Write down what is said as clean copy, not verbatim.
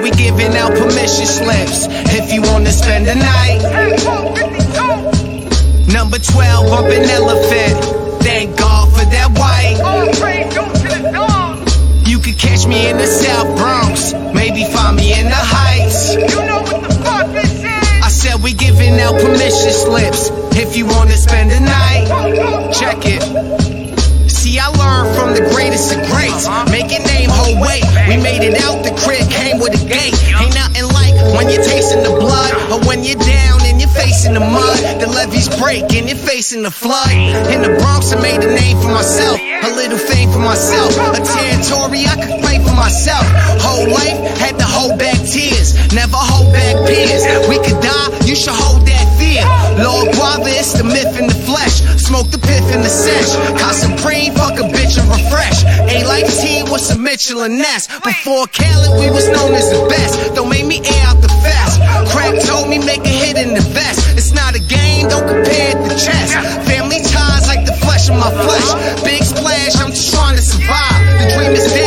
we giving out permission slips if you wanna spend the night. Number 12, bumpin' Elephant. Thank God for that white. You could catch me in the South Bronx, maybe find me in the Heights. I said we giving out permission slips if you wanna spend the night. Check it. See, I learned from the greatest of greats. Make your name hold weight. We made it out the crib, came with a gate. Ain't nothing like when you're tasting the blood, or when you're down and you're facing the mud. The levees break and you're facing the flood. In the Bronx, I made a name for myself, a little fame for myself, a territory I could claim for myself. Whole life had to hold back tears, never hold back peers. We could die, you should hold that fear. Lord Guava, it's the myth in the flesh. Smoke the piff in the sesh. Cause Supreme, fuck a bitch and refresh. A-Life team with some Mitchell and Ness. Before Khaled, we was known as the best. Don't make me air out the fast. Crack told me make a hit in the vest. It's not a game, don't compare it to chess. Family ties like the flesh of my flesh. Big splash, I'm just trying to survive. The dream is big.